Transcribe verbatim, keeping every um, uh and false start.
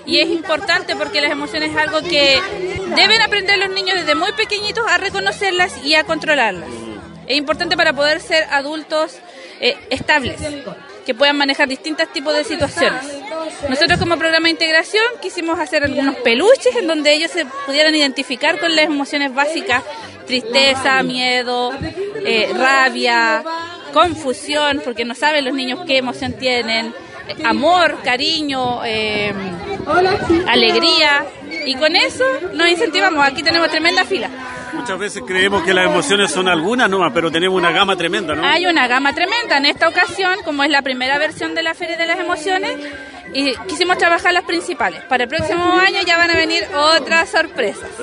y es importante porque las emociones es algo que deben aprender los niños desde muy pequeñitos a reconocerlas y a controlarlas. Es importante para poder ser adultos eh, estables, que puedan manejar distintos tipos de situaciones. Nosotros como programa de integración quisimos hacer algunos peluches en donde ellos se pudieran identificar con las emociones básicas, tristeza, miedo, eh, rabia, confusión, porque no saben los niños qué emoción tienen, eh, amor, cariño, eh, alegría, y con eso nos incentivamos. Aquí tenemos tremenda fila. Muchas veces creemos que las emociones son algunas nomás, pero tenemos una gama tremenda, ¿no? Hay una gama tremenda. En esta ocasión, como es la primera versión de la Feria de las Emociones, y quisimos trabajar las principales. Para el próximo año ya van a venir otras sorpresas.